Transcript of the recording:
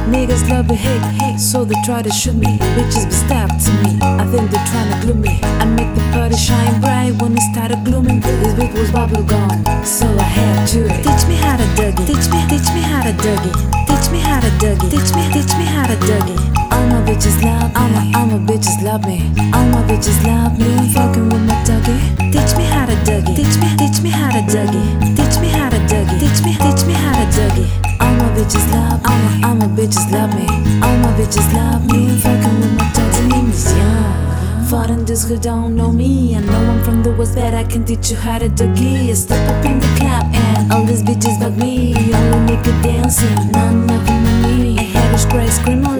Niggas love to hate, so they try to shoot me. Bitches be stabbed to me, I think they're trying to glue me. I make the party shine bright when it started glooming. This beat was bubble gum, so I had to teach me how to dug it. Teach me how to dug it. Teach me how to dug it. Teach me how to dug it. All my bitches love me. All my bitches love me. All my bitches love me. I'm fucking with my duggy. Teach me how to dug it. Teach me how to dug it. Teach me how to dug it. Teach me how to dug it. All my bitches love me. All my bitches love me. All my bitches love me. I'm fucking with my duggy. Name is young. Foreign dudes who don't know me. I know I'm from the west, but I can teach you how to duggy. Step up in the club and all these bitches bug me. All the nigga dancing, none of them me. I had a spray scream.